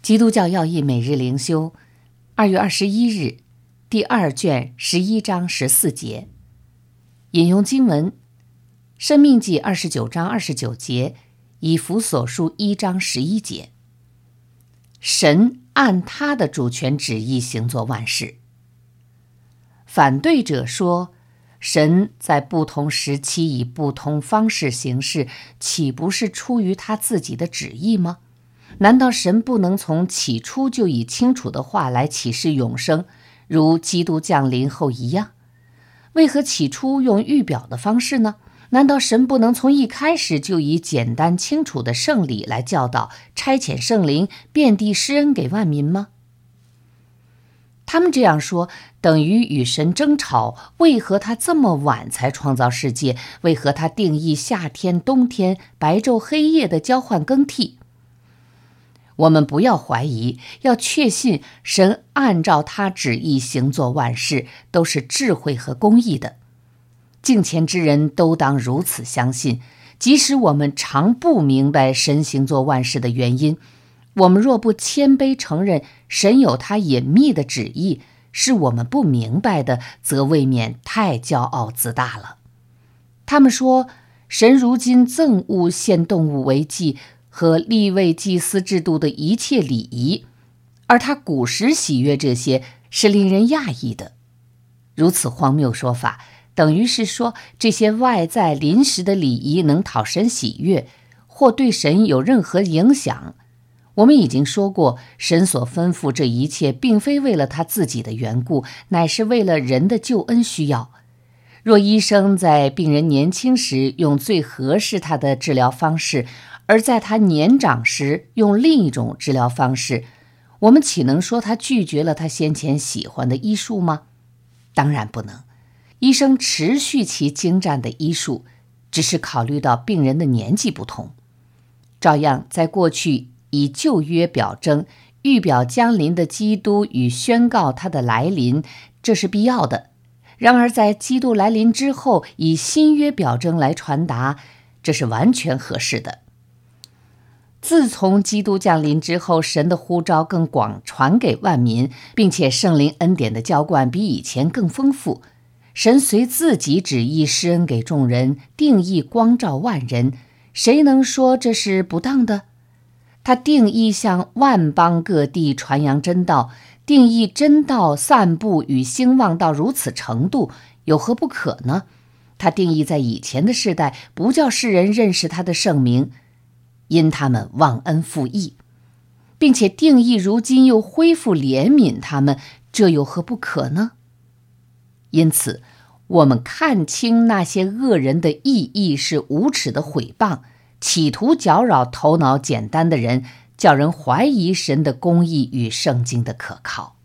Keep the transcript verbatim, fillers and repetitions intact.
基督教要义每日灵修，二月二十一日，第二卷十一章十四节。引用经文：申命记二十九章二十九节，以弗所书一章十一节。神按他的主权旨意行作万事。反对者说，神在不同时期以不同方式行事，岂不是出于他自己的旨意吗？难道神不能从起初就以清楚的话来启示永生，如基督降临后一样？为何起初用预表的方式呢？难道神不能从一开始就以简单清楚的圣礼来教导，差遣圣灵遍地施恩给万民吗？他们这样说，等于与神争吵，为何他这么晚才创造世界？为何他定义夏天、冬天、白昼、黑夜的交换更替？我们不要怀疑，要确信神按照他旨意行作万事，都是智慧和公义的。敬虔之人都当如此相信，即使我们常不明白神行作万事的原因，我们若不谦卑承认神有他隐秘的旨意，是我们不明白的，则未免太骄傲自大了。他们说，神如今憎恶献动物为祭和立位祭司制度的一切礼仪，而他古时喜悦这些，是令人讶异的。如此荒谬说法，等于是说这些外在临时的礼仪能讨神喜悦，或对神有任何影响。我们已经说过，神所吩咐这一切并非为了他自己的缘故，乃是为了人的救恩需要。若医生在病人年轻时用最合适他的治疗方式，而在他年长时用另一种治疗方式，我们岂能说他拒绝了他先前喜欢的医术吗？当然不能。医生持续其精湛的医术，只是考虑到病人的年纪不同。照样在过去以旧约表征，预表将临的基督与宣告他的来临，这是必要的。然而在基督来临之后，以新约表征来传达，这是完全合适的。自从基督降临之后，神的呼召更广传给万民，并且圣灵恩典的浇灌比以前更丰富。神随自己旨意施恩给众人，定义光照万人，谁能说这是不当的？他定义向万邦各地传扬真道，定义真道散布与兴旺到如此程度，有何不可呢？他定义在以前的世代，不叫世人认识他的圣名，因他们忘恩负义，并且定义如今又恢复怜悯他们，这有何不可呢？因此，我们看清那些恶人的意义是无耻的毁谤，企图搅扰头脑简单的人，叫人怀疑神的公义与圣经的可靠。